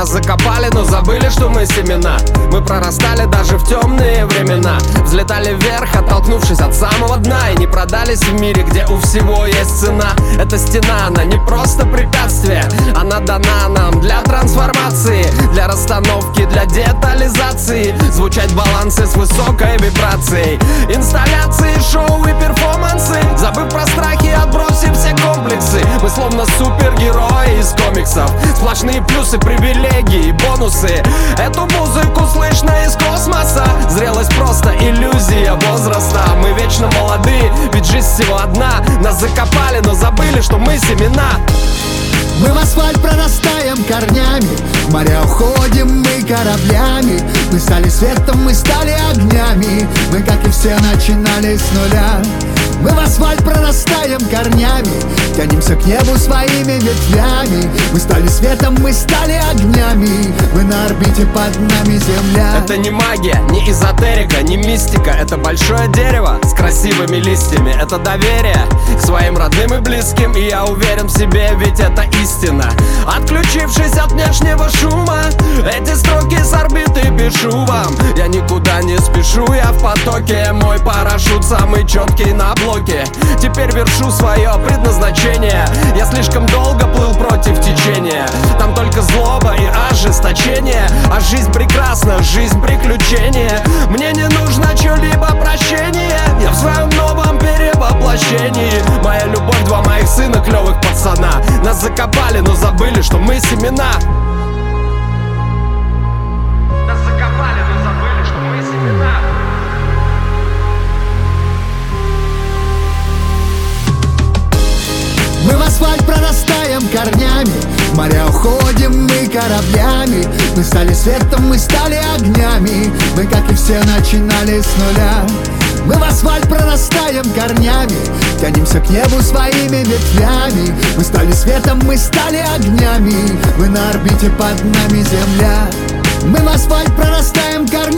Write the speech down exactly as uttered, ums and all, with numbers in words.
Нас закопали, но забыли, что мы семена. Мы прорастали даже в темные времена. Взлетали вверх, оттолкнувшись от самого дна. И не продались в мире, где у всего есть цена. Эта стена, она не просто препятствие. Она дана нам для трансформации, для расстановки, для детализации. Звучать балансы с высокой вибрацией. Инсталляции, шоу и перформансы. Забыв про страхи, отбросив все комплексы. Мы словно супергерои из комиксов. Сплошные плюсы, привилегии, бонусы. Эту музыку слышно из космоса. Зрелость просто иллюзия возраста. Мы вечно молоды, ведь жизнь всего одна. Нас закопали, но забыли, что мы семена. Мы в асфальт прорастаем корнями, в моря уходим мы кораблями. Мы стали светом, мы стали огнями. Мы, как и все, начинали с нуля. Мы в асфальт прорастаем корнями, тянемся к небу своими ветвями. Мы стали светом, мы стали огнями. Мы на орбите, под нами земля. Это не магия, не эзотерика, не мистика. Это большое дерево с красивыми листьями. Это доверие к своим родным и близким. И я уверен в себе, ведь это истина. Отключившись от внешнего шума, эти строки с орбиты пишу вам. Я никуда не спешу, я в потоке. Мой парашют самый четкий на блоке. Теперь вершу свое предназначение. Я слишком долго плыл против течения. Там только злоба и ожесточение. А жизнь прекрасна, жизнь приключение. Мне не нужно чье-либо прощение. Я в своем новом перевоплощении. Моя любовь, два моих сына, клевых пацана. Нас закопали, но забыли, что мы семена. Нас закопали, но забыли, что мы семена. Мы в асфальт прорастаем корнями, в моря уходим мы кораблями. Мы стали светом, мы стали огнями. Мы, как и все, начинали с нуля. Мы в асфальт прорастаем корнями, тянемся к небу своими ветвями. Мы стали светом, мы стали огнями. Мы на орбите, под нами земля. Мы в асфальт прорастаем корнями.